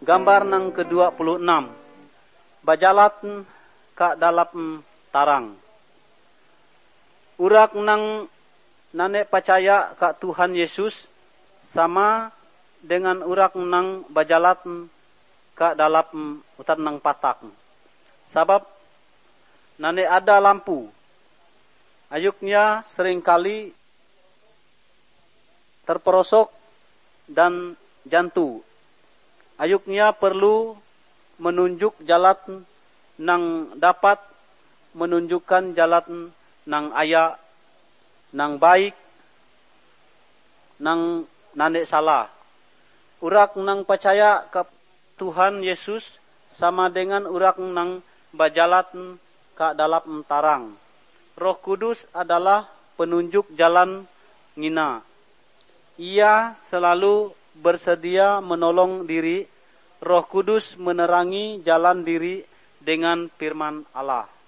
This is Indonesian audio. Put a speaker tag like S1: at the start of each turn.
S1: Gambar nang ke-26. Bajalat ka dalam tarang. Urak nang nane percaya ka Tuhan Yesus sama dengan urak nang bajalat ka dalam utar nang patak. Sabab nane ada lampu. Ayuknya seringkali terperosok dan jantu. Ayuknya perlu menunjuk jalan nang dapat menunjukkan jalan nang aya, nang baik, nang nane salah. Urak nang percaya ke Tuhan Yesus sama dengan urak nang bajalat ke dalam tarang. Roh Kudus adalah penunjuk jalan ngina. Ia selalu bersedia menolong diri. Roh Kudus menerangi jalan diri dengan firman Allah.